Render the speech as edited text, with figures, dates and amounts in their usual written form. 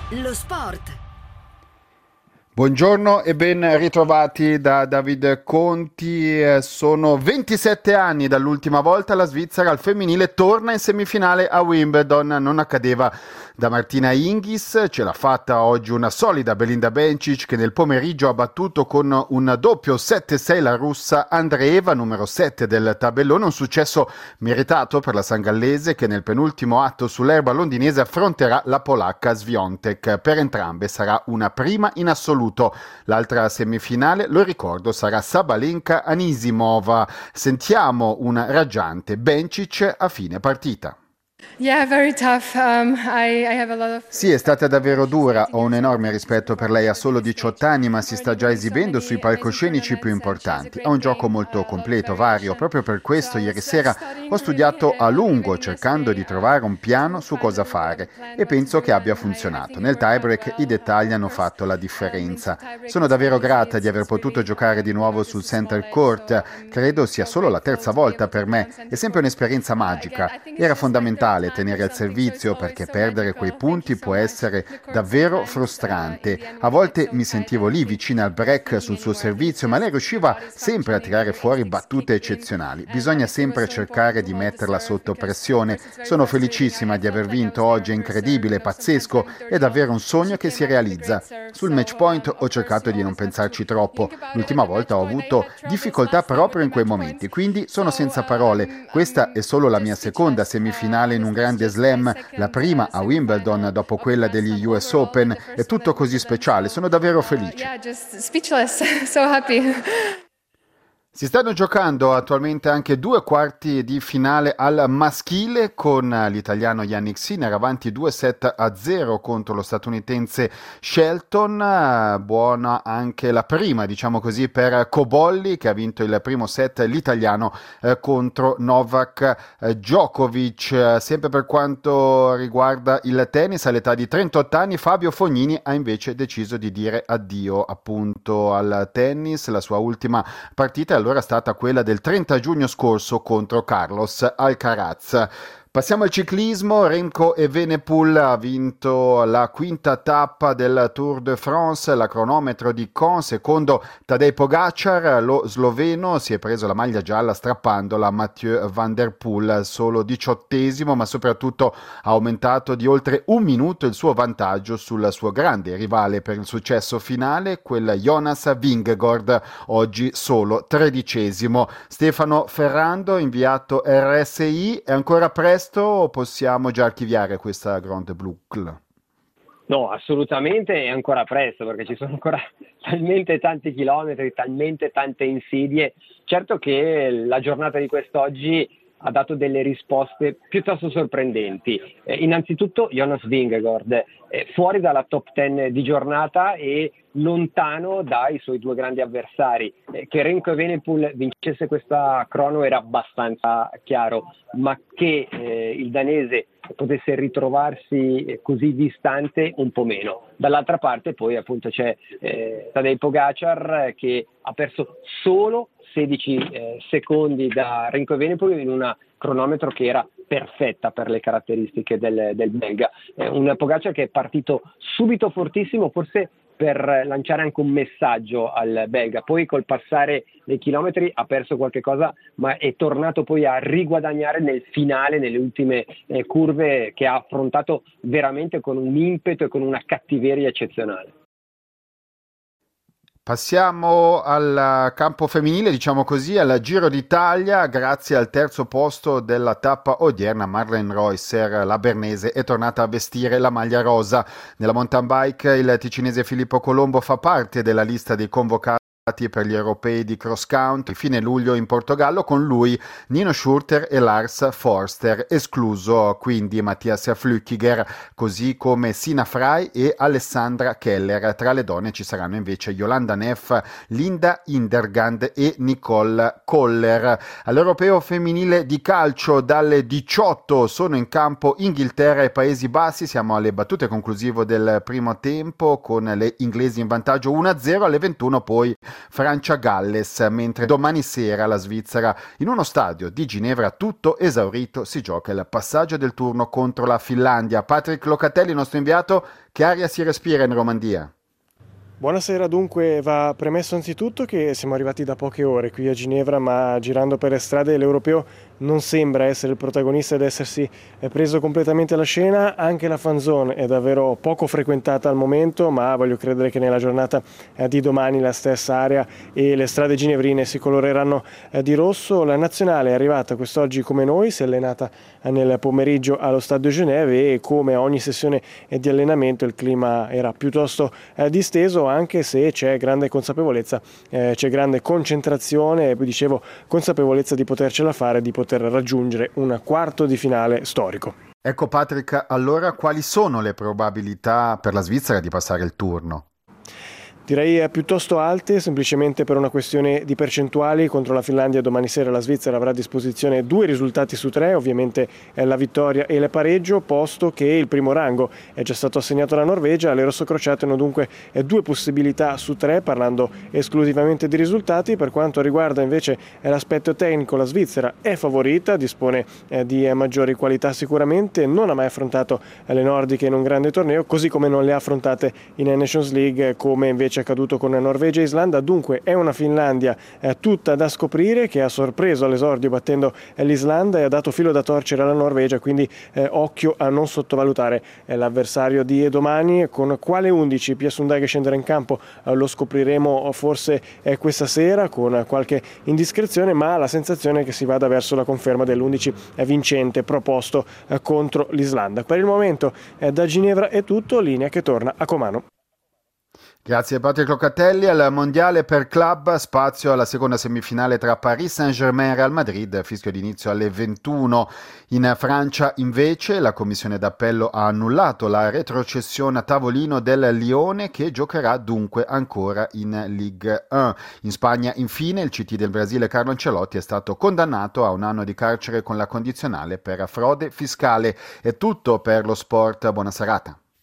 Lo sport. Buongiorno e ben ritrovati da David Conti. Sono 27 anni dall'ultima volta la Svizzera al femminile torna in semifinale a Wimbledon. Non accadeva da Martina Hingis, ce l'ha fatta oggi una solida Belinda Bencic che nel pomeriggio ha battuto con un doppio 7-6 la russa Andreeva, numero 7 del tabellone, un successo meritato per la sangallese che nel penultimo atto sull'erba londinese affronterà la polacca Swiatek. Per entrambe sarà una prima in assoluto. L'altra semifinale, lo ricordo, sarà Sabalenka Anisimova. Sentiamo una raggiante Bencic a fine partita. Yeah, very tough. I have a lot of... Sì, è stata davvero dura, ho un enorme rispetto per lei, ha solo 18 anni ma si sta già esibendo sui palcoscenici più importanti. È un gioco molto completo, vario, proprio per questo ieri sera ho studiato a lungo cercando di trovare un piano su cosa fare e penso che abbia funzionato. Nel tiebreak i dettagli hanno fatto la differenza. Sono davvero grata di aver potuto giocare di nuovo sul center court, credo sia solo la terza volta per me, è sempre un'esperienza magica, era fondamentale tenere al servizio perché perdere quei punti può essere davvero frustrante. A volte mi sentivo lì vicino al break sul suo servizio, ma lei riusciva sempre a tirare fuori battute eccezionali. Bisogna sempre cercare di metterla sotto pressione. Sono felicissima di aver vinto oggi, è incredibile, pazzesco, è davvero un sogno che si realizza. Sul match point ho cercato di non pensarci troppo. L'ultima volta ho avuto difficoltà proprio in quei momenti, quindi sono senza parole. Questa è solo la mia seconda semifinale in un grande slam, la prima a Wimbledon dopo quella degli US Open, è tutto così speciale, sono davvero felice. Yeah, just speechless. So happy. Si stanno giocando attualmente anche due quarti di finale al maschile con l'italiano Yannick Sinner avanti 2-7-0 contro lo statunitense Shelton. Buona anche la prima, diciamo così, per Cobolli che ha vinto il primo set, l'italiano contro Novak Djokovic. Sempre per quanto riguarda il tennis, all'età di 38 anni Fabio Fognini ha invece deciso di dire addio appunto al tennis. La sua ultima partita allora è stata quella del 30 giugno scorso contro Carlos Alcaraz. Passiamo al ciclismo, Remco Evenepoel ha vinto la quinta tappa del Tour de France, la cronometro di Caen, secondo Tadej Pogacar, lo sloveno si è preso la maglia gialla strappandola a Mathieu Van Der Poel, solo 18esimo, ma soprattutto ha aumentato di oltre un minuto il suo vantaggio sul suo grande rivale per il successo finale, quel Jonas Vingegaard, oggi solo 13esimo. Stefano Ferrando, inviato RSI, è ancora presto o possiamo già archiviare questa Grande Boucle? No, assolutamente è ancora presto perché ci sono ancora talmente tanti chilometri, talmente tante insidie. Certo che la giornata di quest'oggi ha dato delle risposte piuttosto sorprendenti. Innanzitutto Jonas Vingegaard fuori dalla top 10 di giornata e lontano dai suoi due grandi avversari. Che Remco Evenepoel vincesse questa crono era abbastanza chiaro, ma che il danese potesse ritrovarsi così distante un po' meno. Dall'altra parte poi appunto c'è Tadej Pogacar che ha perso solo 16 secondi da Remco Evenepoel in una cronometro che era perfetta per le caratteristiche del belga. Un Pogacar che è partito subito fortissimo, forse per lanciare anche un messaggio al belga, poi col passare dei chilometri ha perso qualche cosa, ma è tornato poi a riguadagnare nel finale, nelle ultime curve che ha affrontato veramente con un impeto e con una cattiveria eccezionale. Passiamo al campo femminile, diciamo così, al Giro d'Italia. Grazie al terzo posto della tappa odierna, Marlene Reusser, la bernese, è tornata a vestire la maglia rosa. Nella mountain bike il ticinese Filippo Colombo fa parte della lista dei convocati per gli europei di cross country fine luglio in Portogallo, con lui Nino Schurter e Lars Forster, escluso quindi Mattias Flückiger, così come Sina Frey e Alessandra Keller. Tra le donne ci saranno invece Yolanda Neff, Linda Indergand e Nicole Koller. All'europeo femminile di calcio dalle 18 sono in campo Inghilterra e Paesi Bassi, siamo alle battute conclusive del primo tempo con le inglesi in vantaggio 1-0, alle 21 poi Francia-Galles, mentre domani sera la Svizzera, in uno stadio di Ginevra tutto esaurito, si gioca il passaggio del turno contro la Finlandia. Patrick Locatelli, nostro inviato, che aria si respira in Romandia? Buonasera, dunque va premesso anzitutto che siamo arrivati da poche ore qui a Ginevra, ma girando per le strade l'europeo non sembra essere il protagonista ed essersi preso completamente la scena. Anche la fan zone è davvero poco frequentata al momento, ma voglio credere che nella giornata di domani la stessa area e le strade ginevrine si coloreranno di rosso. La nazionale è arrivata quest'oggi come noi, si è allenata nel pomeriggio allo Stade de Genève e come ogni sessione di allenamento il clima era piuttosto disteso, anche se c'è grande consapevolezza, c'è grande concentrazione, dicevo consapevolezza di potercela fare, di poter raggiungere un quarto di finale storico. Ecco Patrick, allora quali sono le probabilità per la Svizzera di passare il turno? Direi piuttosto alte, semplicemente per una questione di percentuali. Contro la Finlandia domani sera la Svizzera avrà a disposizione 2 risultati su 3, ovviamente la vittoria e il pareggio, posto che il primo rango è già stato assegnato alla Norvegia. Le rossocrociate hanno dunque 2 possibilità su 3, parlando esclusivamente di risultati. Per quanto riguarda invece l'aspetto tecnico, la Svizzera è favorita, dispone di maggiori qualità sicuramente, non ha mai affrontato le nordiche in un grande torneo, così come non le ha affrontate in Nations League, come invece accaduto con Norvegia e Islanda. Dunque è una Finlandia tutta da scoprire, che ha sorpreso all'esordio battendo l'Islanda e ha dato filo da torcere alla Norvegia, quindi occhio a non sottovalutare l'avversario di domani. Con quale 11 Pia Sundhage scenderà in campo lo scopriremo forse questa sera con qualche indiscrezione, ma la sensazione è che si vada verso la conferma dell'11 vincente proposto contro l'Islanda. Per il momento da Ginevra è tutto, linea che torna a Comano. Grazie Patrick Locatelli. Al mondiale per club, spazio alla seconda semifinale tra Paris Saint-Germain e Real Madrid, fischio d'inizio alle 21. In Francia invece la commissione d'appello ha annullato la retrocessione a tavolino del Lione, che giocherà dunque ancora in Ligue 1. In Spagna infine il CT del Brasile Carlo Ancelotti è stato condannato a 1 anno di carcere con la condizionale per frode fiscale. È tutto per lo sport, buona serata.